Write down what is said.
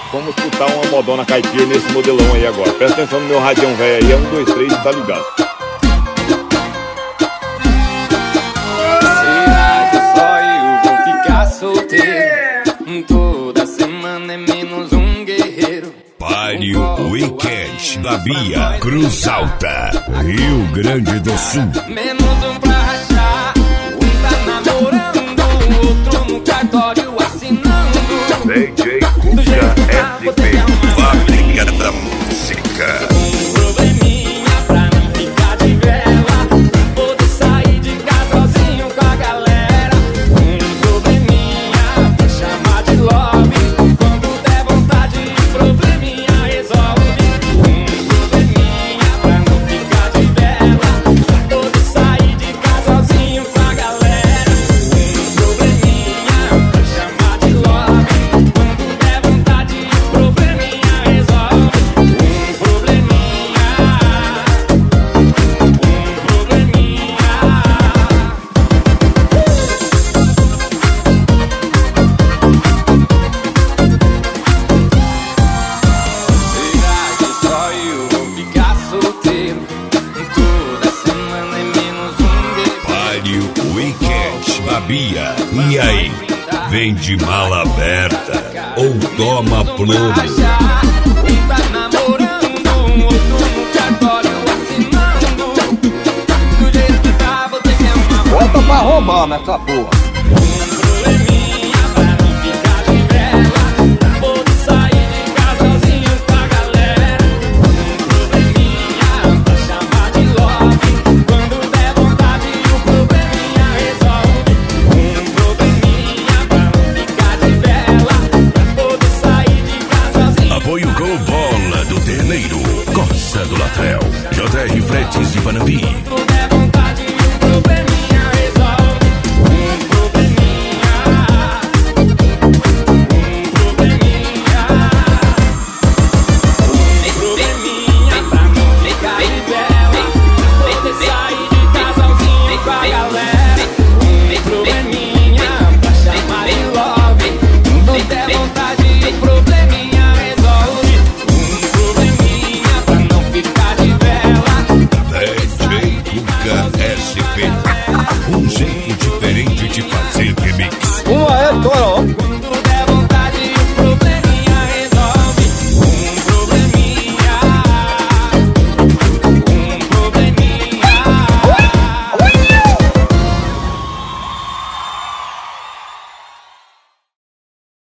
Vamos escutar uma modona caipira nesse modelão aí agora. Presta atenção no meu radião velho aí, é 1, 2, 3 e tá ligado. Será que só eu vou ficar solteiro? Toda semana é menos um guerreiro. Party Weekend da Bia, Cruz Alta, Rio Grande do Sul. Menos um pra rachar. Um tá namorando, o outro no cartório assinando. DJ Cuca SP, Fábrica da Música. Um probleminha pra não ficar de vela. Poder sair de casa sozinho com a galera. Um probleminha pra chamar de lobby. Quando der vontade, probleminha resolve. Um probleminha pra não ficar de vela. Poder sair de casa sozinho com a galera. Um probleminha pra chamar de lobby. Quando der vontade, probleminha resolve. Um probleminha. Será que só eu vou ficar solteiro? Toda semana é menos um guerreiro. Party Weekend da Bia. E aí? Vem de mala aberta ou toma plomo? Um tá namorando, um outro no cartório assinando. Do jeito que tá, vou ter que amar. Bota pra roubar nessa porra. Um probleminha pra não ficar de vela. Pra poder sair de casa sozinho com a galera. Um probleminha pra chamar de lobby. Quando der vontade, o probleminha resolve. Um probleminha pra não ficar de vela. Pra poder sair de casa sozinho. Apoio com Bola do Terneiro, Costa do Latrel, JR Fretes de Panambi. Quando der vontade, o probleminha resolve. Um probleminha. Um probleminha. Um probleminha pra não ficar de vela. Poder sair de casa sozinho com a galera. Um probleminha pra chamar de love. Quando der vontade,